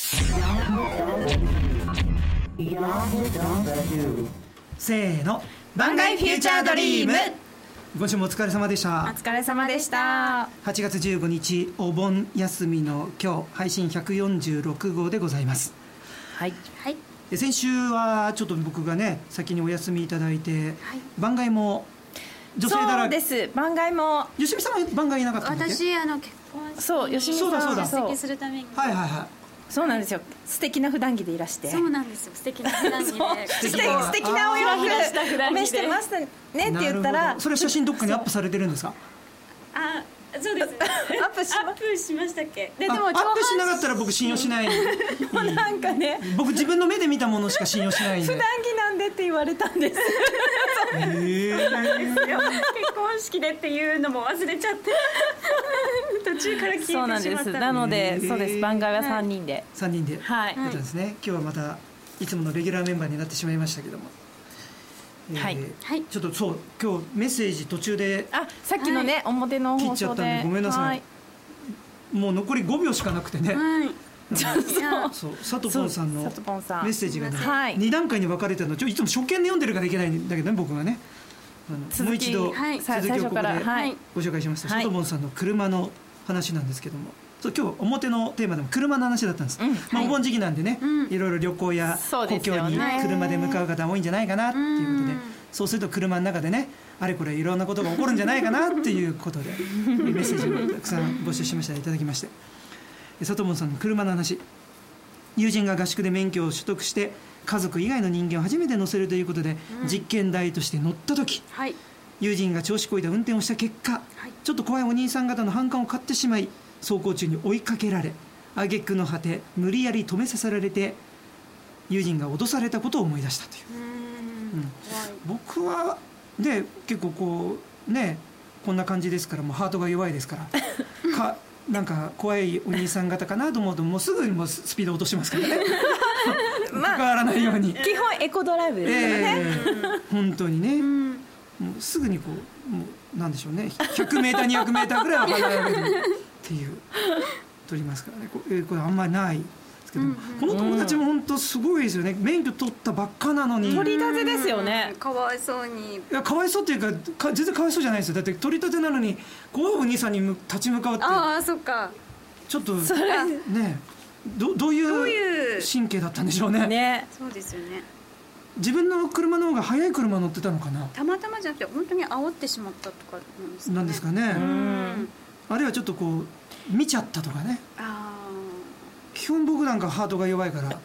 せーの、 番外フューチャードリーム。 今週もお疲れ様でした。 お疲れ様でした。 8月15日お盆休みの今日、配信146号でございます。 はい、はい、 で先週はちょっと僕がね先にお休みいただいて、はい、番外も女性だらけ。 そうです。番外も吉見さんは番外いなかったんだっけ。 私結婚式そう吉見さん出席するために、 はいはいはい、 そうなんですよ。素敵な普段着でいらして。 そうなんですよ。素敵な普段着で素敵なお洋服お召してますねって言ったら、 それ写真どっかにアップされてるんですか。 あ、そうです。アップしましたっけ。でもアップしなかったら僕信用しない。 なんかね、 僕自分の目で見たものしか信用しないんで。 普段着なんでって言われたんです。 結婚式でっていうのも忘れちゃって途中から聞いてしまった。 そうなんです。なので、そうです。番外は3人で。 3人で。 はい。 そうですね。今日はまたいつものレギュラーメンバーになってしまいましたけども。 はい。 ちょっとそう今日メッセージ途中で。 さっきのね、表の放送で。切っちゃったんでごめんなさい。 もう残り5秒しかなくてね。そう佐藤ポンさんのメッセージがね、2段階に分かれてるの。いつも初見で読んでるからいけないんだけどね、僕がね。もう一度続きをここでご紹介しますと、佐藤ポンさんの車の話なんですけども、今日表のテーマでも車の話だったんです。お盆時期なんでね、いろいろ旅行や故郷に車で向かう方多いんじゃないかなっていうことで、そうすると車の中でね、あれこれいろんなことが起こるんじゃないかなっていうことでメッセージをたくさん募集しました。いただきまして、佐藤門さんの車の話。友人が合宿で免許を取得して家族以外の人間を初めて乗せるということで、実験台として乗った時、友人が調子こいた運転をした結果、ちょっと怖いお兄さん方の反感を買ってしまい、走行中に追いかけられ、挙句の果て無理やり止めさせられて友人が脅されたことを思い出したという。僕はで結構こうね、こんな感じですから、もうハートが弱いですからなんか怖いお兄さん方かなと思うと、もうすぐにもうスピード落としますからね。関わらないように。 基本エコドライブですからね。 本当にね、もうすぐにこう、もうなんでしょうね、100m 200m ぐらいは離れられるっていう取りますからね。これあんまりないですけど、この友達も本当すごいですよね。免許取ったばっかなのに取り立てですよね。 かわいそうに。 いや、かわいそうっていうか全然かわいそうじゃないですよ。だって取り立てなのに怖いお兄さんに立ち向かうって。 ああ、そっか。 ちょっとね、どういう神経だったんでしょうね。 そうですよね。 自分の車の方が速い車乗ってたのかな。 たまたまじゃなくて本当に煽ってしまったとかなんですかね。あるいはちょっとこう見ちゃったとかね。基本僕なんかハートが弱いから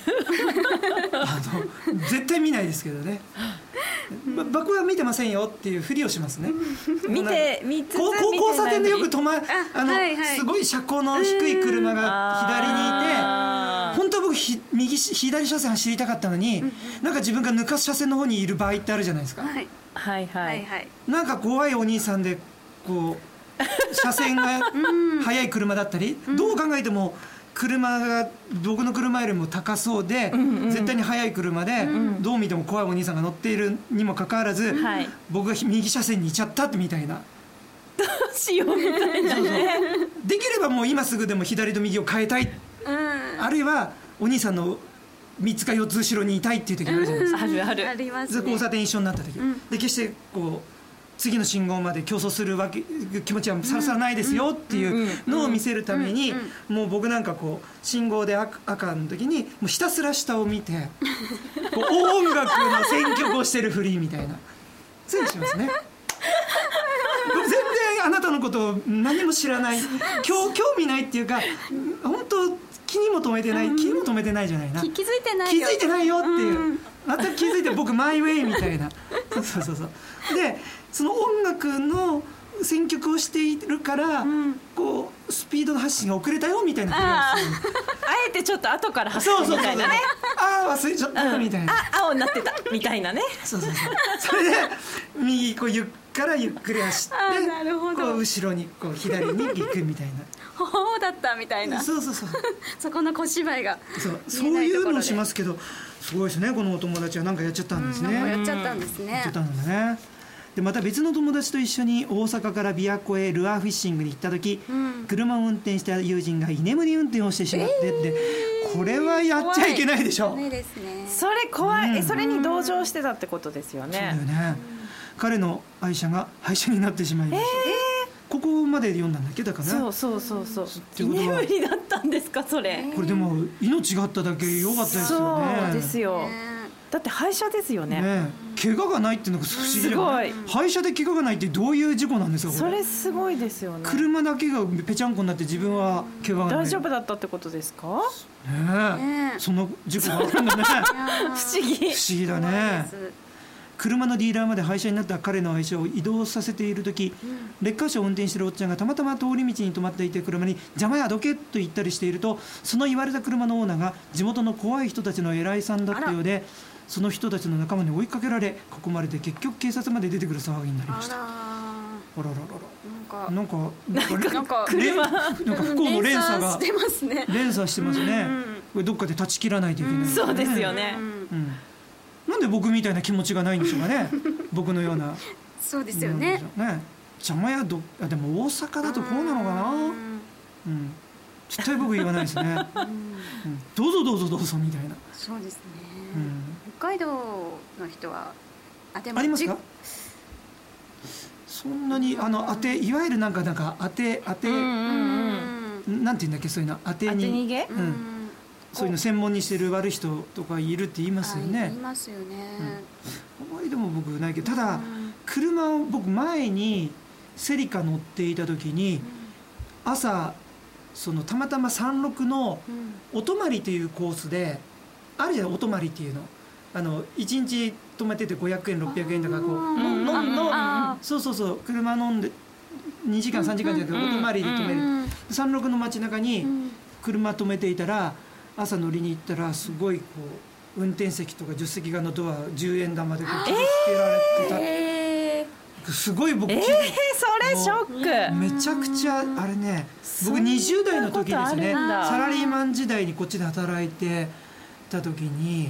絶対見ないですけどね。僕は見てませんよっていうふりをしますね。 見つつ交差点でよくすごい車高の低い車が左にいて、本当は僕左車線走りたかったのに、なんか自分が抜かす車線の方にいる場合ってあるじゃないですか。なんか怖いお兄さんでこう車線が速い車だったり、どう考えても車が僕の車よりも高そうで、絶対に速い車で、どう見ても怖いお兄さんが乗っているにもかかわらず、僕が右車線にいちゃったみたいな。 どうしようみたいなね。 できればもう今すぐでも左と右を変えたい、あるいはお兄さんの3つか4つ後ろにいたいっていう時あるじゃないですか。 あるありますね。 交差点一緒になった時、で決してこう次の信号まで競争する気持ちはさらさらないですよっていうのを見せるために、もう僕なんかこう信号で赤の時にもうひたすら下を見てこう音楽の選曲をしてるフリーみたいな、そういうのしますね。全然あなたのことを何も知らない、興味ないっていうか、本当気にも留めてないじゃないな、 気づいてないよっていう、また気づいて僕マイウェイみたいな。そうでその音楽の選曲をしているから、こうスピードの発信が遅れたよみたいな。 あえてちょっと後から走るみたいなね。 忘れちゃったみたいな。 青になってたみたいなね。 それで右こうからゆっくり走って、こう後ろにこう左に行くみたいな。 ほうだったみたいな。そうそこの小芝居が。 そういうのをしますけど、すごいですね。このお友達は何かやっちゃったんですね。 やっちゃったんですね。 やっちゃったんだね。でまた別の友達と一緒に大阪から琵琶湖へルアーフィッシングに行った時、車を運転した友人が居眠り運転をしてしまってって、 これはやっちゃいけないでしょ。 それ怖い。それに同情してたってことですよね。 そうだよね。彼の愛車が廃車になってしまいました。ここまで読んだんだっけだからね。 そう居眠りだったんですかそれ。 これでも命があっただけ良かったですよね。 そうですよ。だって廃車ですよね。 怪我がないっていうのが不思議だよね。廃車で怪我がないってどういう事故なんですかこれ。 それすごいですよね。 車だけがぺちゃんこになって自分は怪我がない。 大丈夫だったってことですか。 その事故があるんだね。不思議だね。車のディーラーまで廃車になった彼の愛車を移動させている時、レッカー車を運転しているおっちゃんがたまたま通り道に止まっていて車に邪魔やどけと言ったりしていると、その言われた車のオーナーが地元の怖い人たちの偉いさんだったようで、その人たちの仲間に追いかけられ囲まれて結局警察まで出てくる騒ぎになりました。なんか不幸の連鎖が連鎖してますね。これどっかで断ち切らないといけないですね。 そうですよね。 なんで僕みたいな気持ちがないんでしょうかね。僕のような。 そうですよね。 邪魔やでも大阪だとこうなのかな。絶対僕言わないですね。どうぞどうぞどうぞみたいな。 そうですね。北海道の人はありますか。そんなにいわゆるなんか当てなんて言うんだっけ、そういうの当て逃げ。そういうの専門にしてる悪い人とかいるって言いますよね。 言いますよね。 あまりでも僕ないけど、ただ車を僕前にセリカ乗っていた時に朝たまたま山麓のお泊まりというコースであるじゃない、お泊まりっていうの。1日泊めてて500円600円とかこうそう車飲んで2時間3時間じゃなくてお泊まりで泊める。山麓の街中に車止めていたら、朝乗りに行ったらすごいこう運転席とか助手席側のドア10円玉でこう傷つけられてた。すごい僕それショック。 めちゃくちゃあれね、僕20代の時ですね、サラリーマン時代にこっちで働いてた時に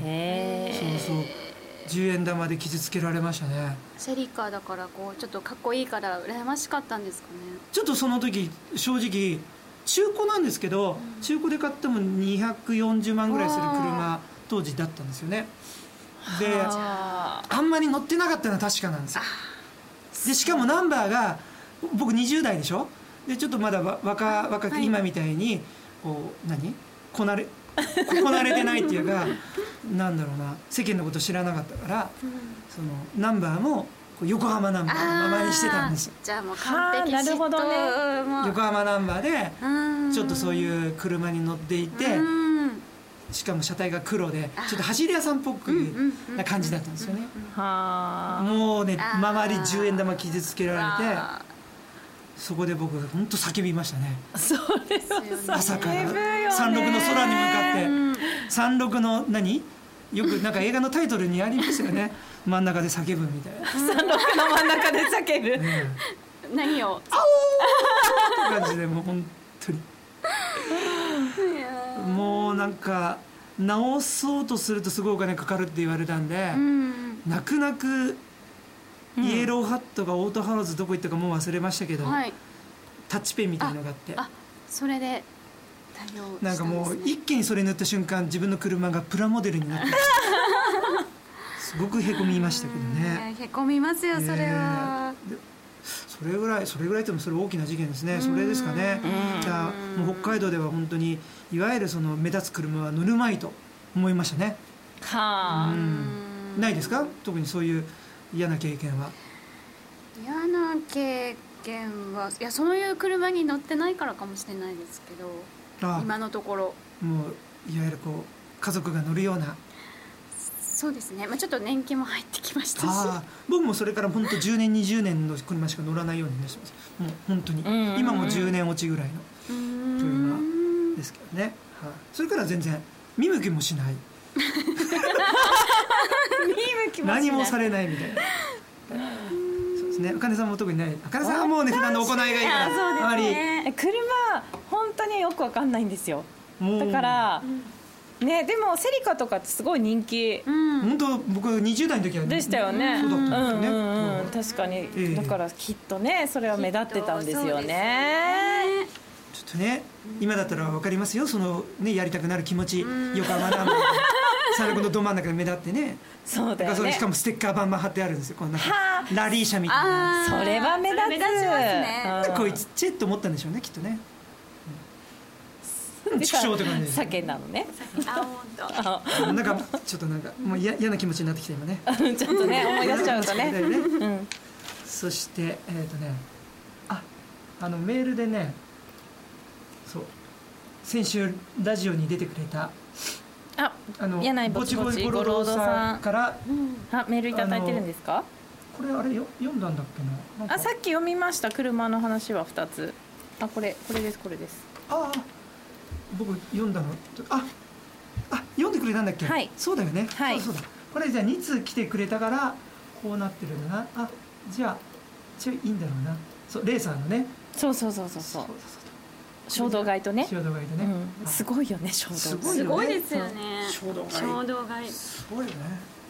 10円玉で傷つけられましたね。 セリカだからこうちょっとかっこいいから羨ましかったんですかね。 ちょっとその時正直中古なんですけど、中古で買っても240万ぐらいする車当時だったんですよね。であんまり乗ってなかったのは確かなんですよ。でしかもナンバーが僕20代でしょ。でちょっとまだ若く今みたいにこうこなれてないっていうかなんだろうな、世間のこと知らなかったから、そのナンバーも横浜ナンバーのままにしてたんですよ。 じゃあもう完璧。 なるほどね。 横浜ナンバーでちょっとそういう車に乗っていて、しかも車体が黒でちょっと走り屋さんっぽくな感じだったんですよね。もうね、周り10円玉傷つけられて、そこで僕本当叫びましたね。 そうですよね。 朝から山麓の空に向かって、山麓のよくなんか映画のタイトルにありますよね。真ん中で叫ぶみたいな。 山麓の真ん中で叫ぶ。 何を？ あおーって感じでもう本当に。もうなんか直そうとするとすごいお金かかるって言われたんで、泣く泣くイエローハットがオートハローズどこ行ったかもう忘れましたけど、タッチペンみたいなのがあって、 それで対応したんですね。 なんかもう一気にそれ塗った瞬間自分の車がプラモデルになってすごくへこみましたけどね。 へこみますよそれは。 それぐらいでもそれ大きな事件ですね。それですかね。じゃあもう北海道では本当にいわゆるその目立つ車は乗るまいと思いましたね。ないですか？特にそういう嫌な経験は。 嫌な経験は、いやそういう車に乗ってないからかもしれないですけど、今のところもういわゆるこう家族が乗るような。 そうですね、ちょっと年金も入ってきましたし、 僕もそれから本当10年20年の車しか乗らないようになってます。もう本当に今も10年落ちぐらいの車ですけどね。それから全然見向きもしない何もされないみたいな。そうですね。あかねさんも特にない。あかねさんはもうね普段の行いがいいからあまり。 車本当によくわかんないんですよ。だからね、でもセリカとかってすごい人気。 本当僕20代の時はでしたよね。 そうだったんですよね。 確かに、だからきっとねそれは目立ってたんですよね。 ちょっっとね、今だったら分かりますよ、そのねやりたくなる気持ち。横浜ラーメン三陸のど真ん中で目立ってね。 そうだよね。 しかもステッカーバンバン貼ってあるんですよ、こんなラリー車みたいな。 それは目立つ。 目立ちますね。 こいつチェッと思ったんでしょうね、きっとね。畜生って感じ。 酒なのね。 なんかちょっとなんかもう嫌な気持ちになってきた今ね。 ちょっとね思い出しちゃうとね。 そしてメールでね、そう先週ラジオに出てくれた柳井ぼちぼち五郎さんからメールいただいてるんですか？ これあれ読んだんだっけな。 さっき読みました。車の話は2つ。これです。 僕読んだの。読んでくれたんだっけ？はい。そうだよね。はい。そうだ。これじゃあ2通来てくれたからこうなってるんだな。じゃあいいんだろうな。そうレーサーのね。そう。衝動買いとね。すごいよね、衝動買い。 すごいですよね。衝動買い。 すごいよね。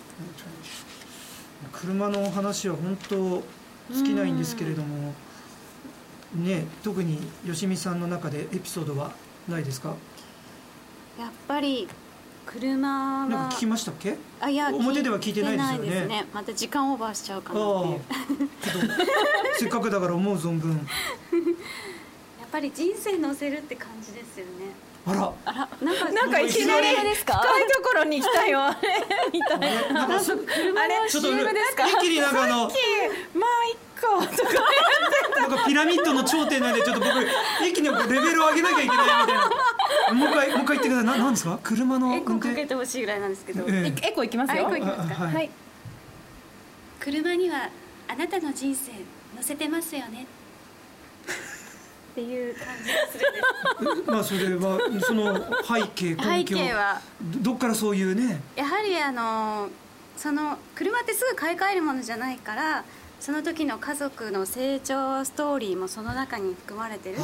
車の話は本当尽きないんですけれども、ね、特に吉見さんの中でエピソードはないですか？ やっぱり車はなんか聞きましたっけ？いや表では聞いてないですよね。 また時間オーバーしちゃうかなっていう。 せっかくだから思う存分。 やっぱり人生乗せるって感じですよね。 なんかいきなり深いところに来たよみたいな。あれ CM ですか？ 一気になんかまあいっかとかなんかピラミッドの頂点なんでちょっと僕一気にレベルを上げなきゃいけないみたいな。もう一回言ってください。何ですか？車のエコかけてほしいぐらいなんですけど。 エコいきますよ。 エコいきますか。はい。車にはあなたの人生乗せてますよね。っていう感じがするんです。 まあそれはその背景はどっからそういうね。 やはりその車ってすぐ買い替えるものじゃないから、その時の家族の成長ストーリーもその中に含まれてるっていう。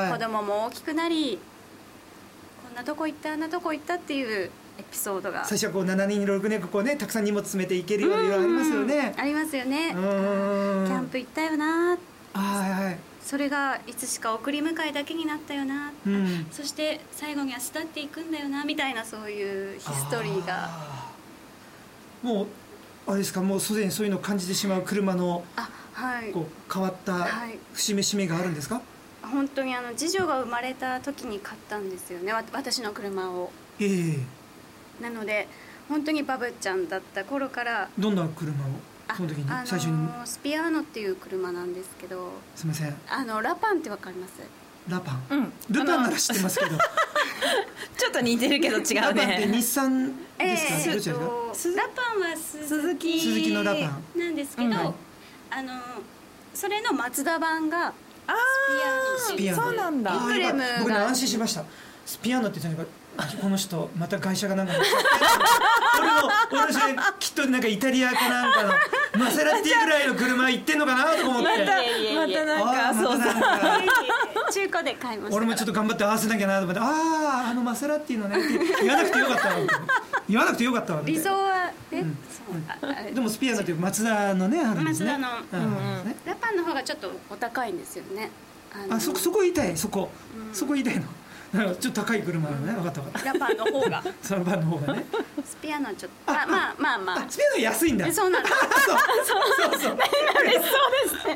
子供も大きくなり、こんなとこ行ったあんなとこ行ったっていうエピソードが。 最初はこう7人6年こうねたくさん荷物詰めていけるようなありますよね。 ありますよね。キャンプ行ったよな。それがいつしか送り迎えだけになったよな、そして最後には巣立っていくんだよなみたいな、そういうヒストリーが。 もうあれですか、もうすでにそういうのを感じてしまう車のこう変わった節目節目があるんですか？ 本当に次女が生まれた時に買ったんですよね、私の車を。なので本当にバブちゃんだった頃から。 どんな車をその時に最初に？ スピアーノっていう車なんですけど。 すみません。 ラパンってわかります？ ラパン。ルパンなら知ってますけど。 ちょっと似てるけど違うね。 ラパンって日産ですか？どちらですか？ ラパンは鈴木のラパンなんですけど、それのマツダ版がスピアーノ。そうなんだ。 僕ね安心しました。スピアーノって言ったのが。この人また会社がなんか俺きっとなんかイタリアかなんかのマセラティぐらいの車行ってんのかなと思って。またなんかそう中古で買いました。 俺もちょっと頑張って合わせなきゃなと思って、マセラティのねって言わなくてよかったわ。 理想はね。 でもスピアーノっていうマツダのねあるんですね。 ラパンの方がちょっとお高いんですよね。 そこ言いたい。そこ言いたいの。ちょっと高い車なのね。分かった。 ラパンの方が。 そのパンの方がね。 スピアノはちょっとまあ。 スピアノは安いんだ。 そうなんだ。そうそう。 嬉しそうですね。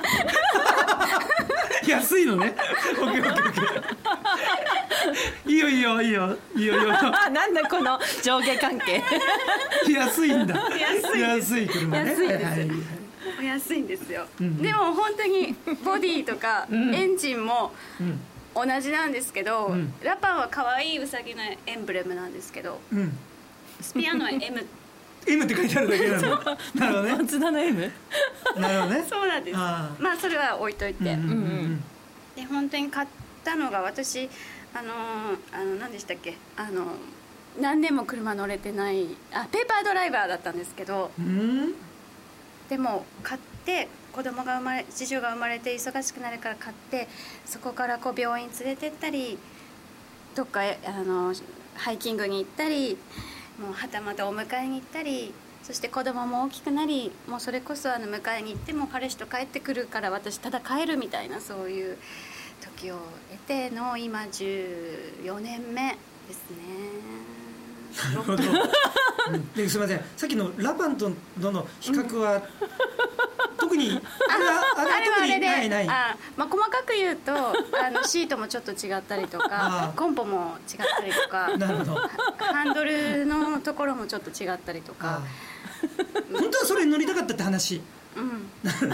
安いのね。オッケー。いいよ。 なんだこの上下関係。 安いんだ。安い車ね。 安いです。お安いんですよ。でも本当にボディとかエンジンも。同じなんですけど、ラパンは可愛いウサギのエンブレムなんですけど、スピアノは M って書いてあるだけなの。なるほどね。 松田の M。 なるほどね。 そうなんです。まあそれは置いといて、で本当に買ったのが私何でしたっけ、何年も車乗れてないペーパードライバーだったんですけど、でも買って次女が生まれて忙しくなるから買って、そこからこう病院連れてったりどっかハイキングに行ったり、もうはたまたお迎えに行ったり、そして子供も大きくなり、もうそれこそ迎えに行っても彼氏と帰ってくるから私ただ帰るみたいな、そういう時を経ての今14年目ですね。 なるほど。ですみません、さっきのラパンとの比較は、特にあれはあれで、 ない細かく言うとシートもちょっと違ったりとかコンポも違ったりとか、 なるほど、 ハンドルのところもちょっと違ったりとか。 本当はそれに乗りたかったって話。そっ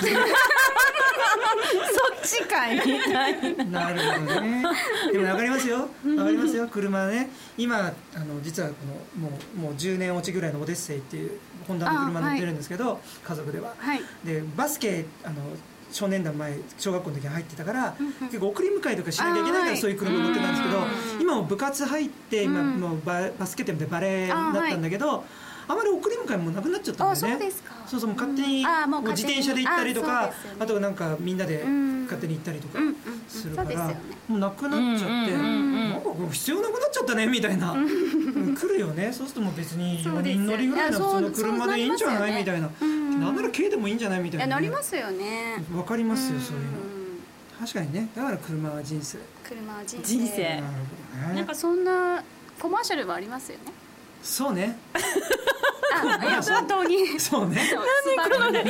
ちかいみたいな。 なるほどね。でも分かりますよ、分かりますよ。車ね、今実はこのもう10年落ちぐらいのオデッセイっていうホンダの車乗ってるんですけど、家族では、でバスケ少年団前小学校の時に入ってたから、結構送り迎えとかしなきゃいけないからそういう車乗ってたんですけど、今も部活入って今もうバスケットでバレーになったんだけど、あまり送り迎えもなくなっちゃったんだよね。そうそう、もう勝手に自転車で行ったりとか、あとなんかみんなで勝手に行ったりとかするから、もうなくなっちゃって、なんか必要なくなっちゃったねみたいな来るよね。そうするともう別に4人乗りぐらいの普通の車でいいんじゃないみたいな、なんなら軽でもいいんじゃないみたいな。 乗りますよね。 わかりますよ、そういうの。確かにね、だから車は人生。 車は人生。 なるほどね。 なんかそんなコマーシャルはありますよね。 そうね。 本当に。 そうね。 何これ。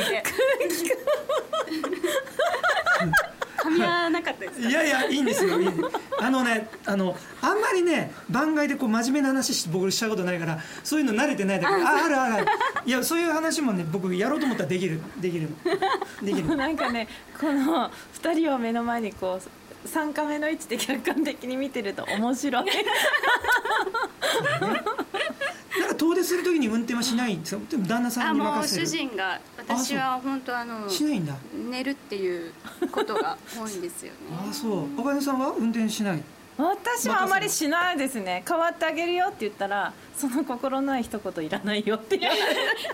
噛み合わなかったです。 いやいいんですよ。あんまりね、番外でこう真面目な話して僕したことないから、そういうの慣れてないだけど、ある。いや、そういう話もね、僕やろうと思ったらできる。 なんかね、この2人を目の前にこう3カメの位置で客観的に見てると面白い。 なんか遠出するときに運転はしないんですよ。でも旦那さんに任せる。 もう主人が、私は本当しないんだ。 寝るっていうことが多いんですよね。 そう。赤根さんは運転しない？ 私はあまりしないですね。代わってあげるよって言ったら、その心ない一言いらないよって言われ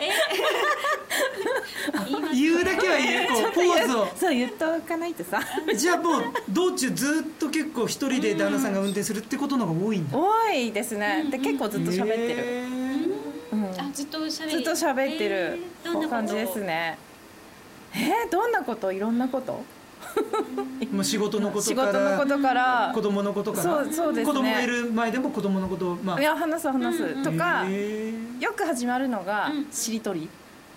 る。言うだけは言う、こうポーズを。 そう言っておかないとさ。 じゃあもう道中ずっと結構一人で旦那さんが運転するってことの方が多いんだ。 多いですね。で結構ずっと喋ってる。 ずっと喋ってる感じですね。どんなこと？いろんなこと？ もう仕事のことから子供のことから、 そうですね、 子供がいる前でも子供のことを、 いや話すとか、よく始まるのがしりとり。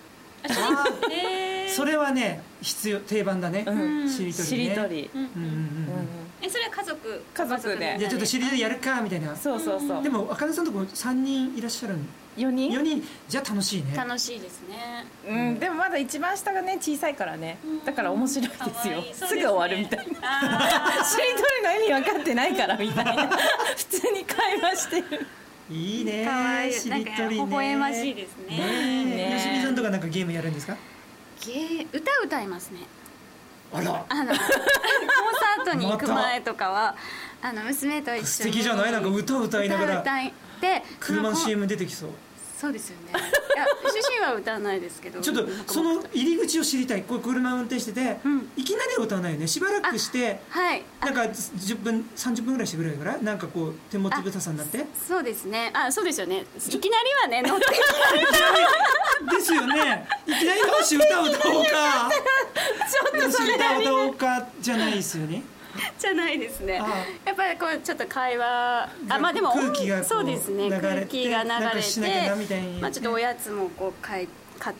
それはね定番だね。しりとり。 それは家族で。 じゃあちょっとしりとりやるかみたいな。 そう。 でも赤根さんとこ3人いらっしゃる。4人じゃあ楽しいね。 楽しいですね。 でもまだ一番下がね小さいからね、だから面白いですよ。すぐ終わるみたいな。しりとりの意味分かってないからみたいな。普通に会話してる。 いいね。しりとりね。 微笑ましいですね。 吉見さんとかなんかゲームやるんですか？ 歌いますね。 あら。 コンサートに行く前とかは娘と一緒に。 素敵じゃない？なんか歌いながら。車の CM 出てきそう。 そうですよね。いや主人は歌わないですけど。 ちょっとその入り口を知りたい。これ車運転してて、いきなり歌わないよね。しばらくして、なんか10分30分ぐらいしてぐらいからなんかこう手持ちぶたさになって。 そうですね。そうですよね。いきなりはね乗ってですよね。いきなりよし歌を歌おうか。ちょっとそれ歌おうかじゃないですよね。 じゃないですね。やっぱりこうちょっと会話、でも空気がそうですね。空気が流れて、ちょっとおやつもこう買って、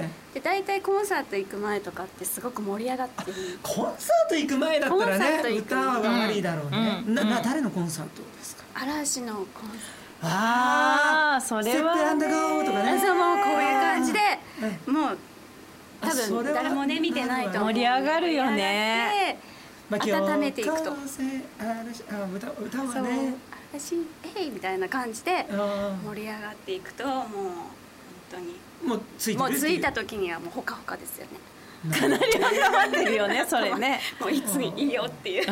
で大体コンサート行く前とかってすごく盛り上がってる。 コンサート行く前だったらね、歌はありだろうね。誰のコンサートですか？ 嵐のコンサート。 それは。 ステップアンドゴーとかね。 そう、もうこういう感じで、もう多分誰もね見てないと思う。 盛り上がるよね。 温めていくと。 歌はね。 嵐みたいな感じで盛り上がっていくと、もう本当に。もう着いた時にはもうほかほかですよね。 かなり温まってるよね、それね。 もういついいよっていう。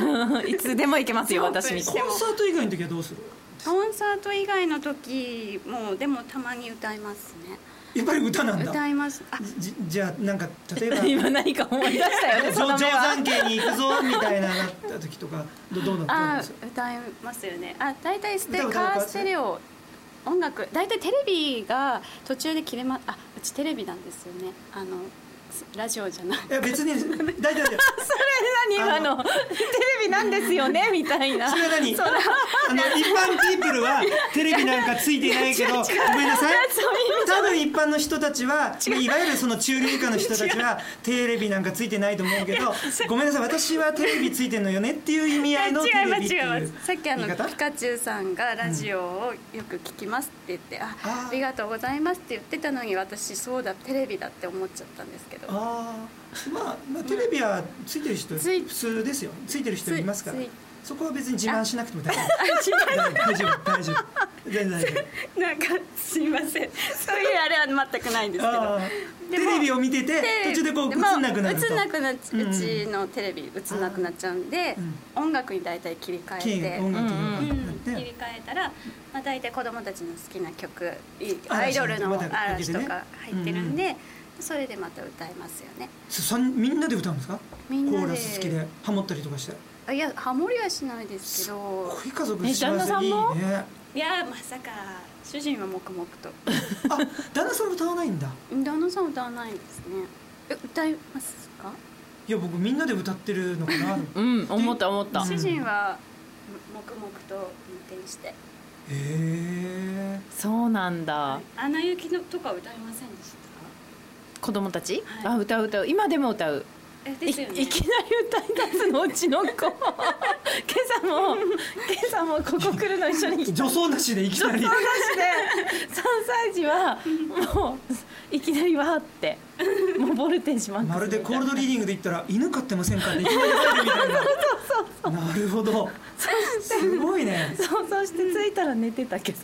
いつでも行けますよ、私みたいな。 コンサート以外の時はどうする？ コンサート以外の時もでもたまに歌いますね。 やっぱり歌なんだ。 歌います。 じゃあなんか例えば今何か思い出したよね。 定山渓に行くぞみたいななった時とかどうなんですか？ 歌いますよね。大体カーステレオ音楽、大体テレビが途中で切れうちテレビなんですよね。 ラジオじゃない。 いや別に大丈夫。それ何今のテレビなんですよねみたいな。 それは何？一般ピープルはテレビなんかついていないけど、ごめんなさい。多分一般の人たちはいわゆるその中流以下の人たちはテレビなんかついてないと思うけど、ごめんなさい、私はテレビついてんのよねっていう意味合いのテレビっていう。 さっきピカチュウさんがラジオをよく聞きますって言って、ありがとうございますって言ってたのに、私そうだテレビだって思っちゃったんですけど。 まあテレビはついてる人普通ですよ。ついてる人いますから、そこは別に自慢しなくても大丈夫。大丈夫全然大丈夫。 なんかすいません、そういうあれは全くないんですけど、 テレビを見てて途中でこう映んなくなると、 映んなくなっちゃう、うちのテレビ映んなくなっちゃうんで、音楽に大体切り替えて、切り替えたら、大体子供たちの好きな曲、アイドルの嵐とか入ってるんで、それでまた歌いますよね。 みんなで歌うんですか？ みんなでコーラス好きでハモったりとかして。 いや、ハモりはしないですけど。 すごい家族幸せでいいね。 いや、まさか主人は黙々と。 旦那さん歌わないんだ。 旦那さん歌わないですね。歌いますか？ いや、僕みんなで歌ってるのかな。 思った。 主人は黙々と運転して。 そうなんだ。 アナ雪のとか歌いませんでした？ 子供たち？歌う。今でも歌う。 ですよね。 いきなり歌い出すの、うちの子。今朝もここ来るの一緒に。 助走なしでいきなり。 助走なしで3歳児はもういきなりわーってもうボルテージマックス。 まるでコールドリーディングで言ったら犬飼ってませんかっていきなり入るみたいな。そうなるほど。すごいね。 そうして着いたら寝てたけど。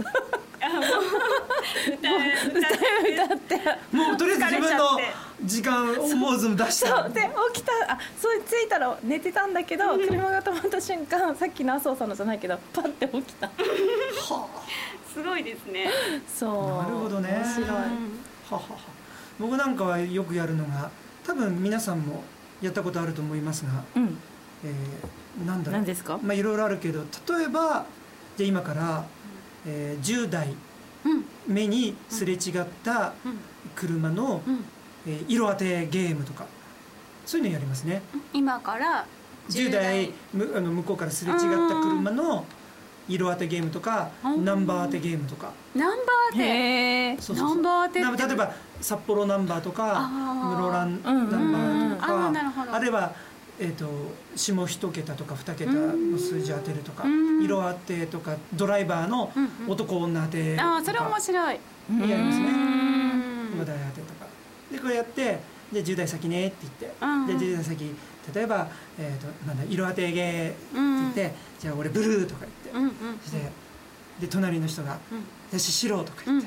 歌ってもうとりあえず自分の時間を思わず出した。 そうで起きた着いたら寝てたんだけど、車が止まった瞬間、さっきの麻生さんのじゃないけどパッて起きた。 すごいですね。 そう、 なるほどね。 面白い。 僕なんかはよくやるのが、多分皆さんもやったことあると思いますが、なんだろう、 何ですか？ いろいろあるけど、例えばじゃあ今から10代目にすれ違った車の色当てゲームとか、そういうのやりますね。 今から 10代向こうからすれ違った車の色当てゲームとか、ナンバー当てゲームとか。 ナンバー当て。ナンバー当て。 例えば札幌ナンバーとか室蘭ナンバーとか、あるいは下一桁とか2桁の数字当てるとか、色当てとか、ドライバーの男女当てとか。 それ面白い。 やりますね。話題当てとかで、こうやってじゃあ10代先ねって言って、で10代先、例えば色当てゲーって言って、じゃあ俺ブルーとか言って、で隣の人が私白とか言って、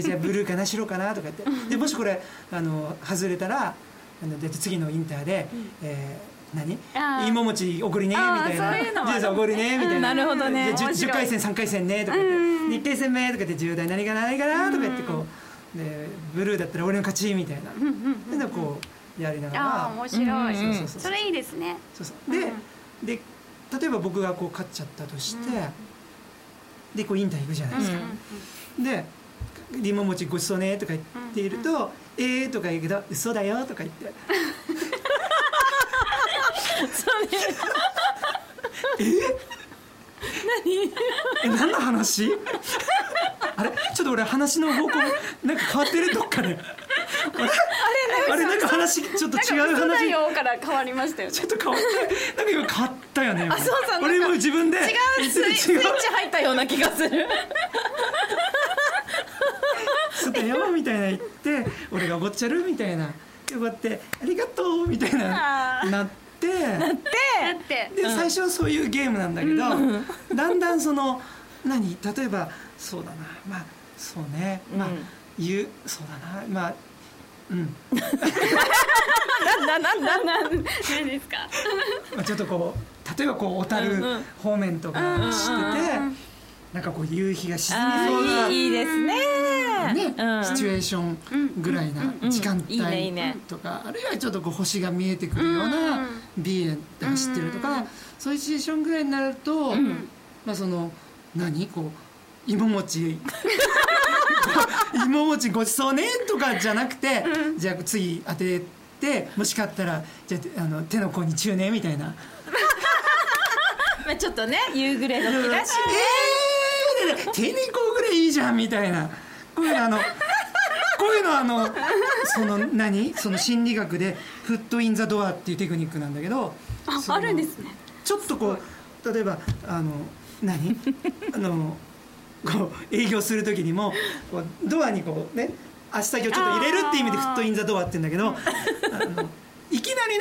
じゃあブルーかな白かなとか言って、でもしこれ外れたらで次のインターで芋餅おごりねみたいな、ジュースおごりねみたいな、 なるほどね。 10回戦3回戦ねとか言って、1回戦目とか言って10代何かなとか言ってこうで、ブルーだったら俺の勝ちみたいなでこうやりながら。 面白い。それいいですね。 で例えば僕がこう勝っちゃったとして、でこうインター行くじゃないですか。で芋餅ごちそうねとか言っていると、とか言うけど嘘だよとか言って何の話？あれちょっと俺話の方向なんか変わってる、どっかであれなんか話ちょっと違う話。 嘘だよから変わりましたよね。 ちょっと変わった、なんか今変わったよね。 そう俺も自分で違うスイッチ入ったような気がする。 そうだよみたいな言って、俺がおごっちゃるみたいな、こうやってありがとうみたいななって、で最初はそういうゲームなんだけど、だんだんその例えばそうだな、そうね、そうだな、 何ですか？ ちょっとこう例えばこう小樽方面とかしてて、なんかこう夕日が沈みそうな、 いいですね、 シチュエーションぐらいな時間帯とか、あるいはちょっとこう星が見えてくるような BA で走ってるとか、そういうシチュエーションぐらいになると、そのこう芋餅芋餅ごちそうねとかじゃなくて、じゃあ次当ててもしかったらじゃあ手の甲に注ねみたいなまあちょっとね夕暮れ時だし手に甲ぐらいいいじゃんみたいな、こういうのその心理学でフットインザドアっていうテクニックなんだけど、 あるんですね。 ちょっとこう例えばこう営業する時にもこうドアにこうね足先をちょっと入れるっていう意味でフットインザドアって言うんだけどいきなり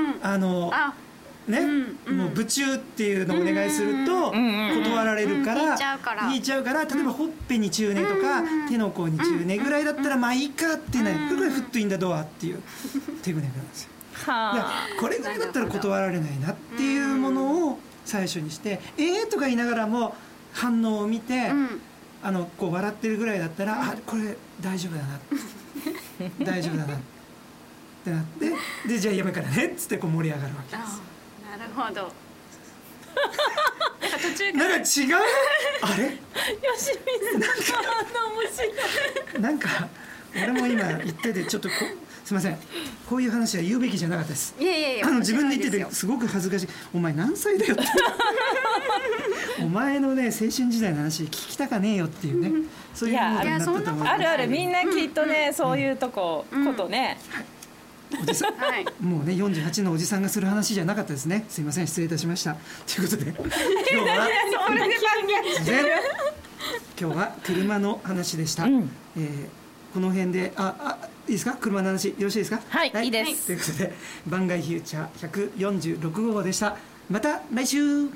ね、もう部中っていうのをお願いすると断られるから引いちゃうから例えばほっぺに中ねとか手の甲に中ねぐらいだったらまあいいかっていうのがこれフットインザドアっていうテクニックなんですよ。これぐらいだったら断られないなっていうものを最初にしてとか言いながらも反応を見てこう笑ってるぐらいだったらあこれ大丈夫だな大丈夫だなってなってでじゃあやめからねっつってこう盛り上がるわけです。 なるほど。 途中からなんか違うあれ？ よしみさん面白い。 なんか俺も今言っててちょっとすいませんこういう話は言うべきじゃなかったです。 いや自分で言っててすごく恥ずかしい。お前何歳だよってお前のね青春時代の話聞きたかねえよっていうね、そういうのになったと思います。 あるあるみんなきっとねそういうことね。 おじさん、もうね48のおじさんがする話じゃなかったですね。すいません失礼いたしました。ということで今日は車の話でした。この辺でいいですか、車の話よろしいですか。 はい、いいです。 ということで番外フューチャー146号でした。また来週。